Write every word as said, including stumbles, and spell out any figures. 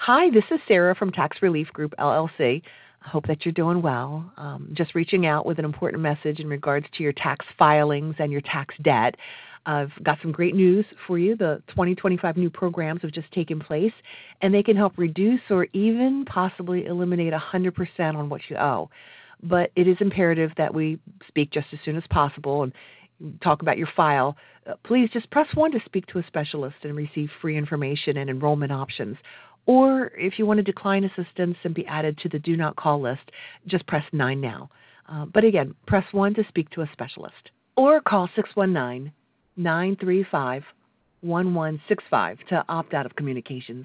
Hi, this is Sarah from Tax Relief Group, L L C. I hope that you're doing well. Um, just reaching out with an important message in regards to your tax filings and your tax debt. I've got some great news for you. The twenty twenty-five new programs have just taken place, and they can help reduce or even possibly eliminate one hundred percent on what you owe. But it is imperative that we speak just as soon as possible and talk about your file. Uh, please just press one to speak to a specialist and receive free information and enrollment options. Or if you want to decline assistance and be added to the do not call list, just press nine now. Uh, but again, press one to speak to a specialist. Or call six one nine, nine three five, one one six five to opt out of communications.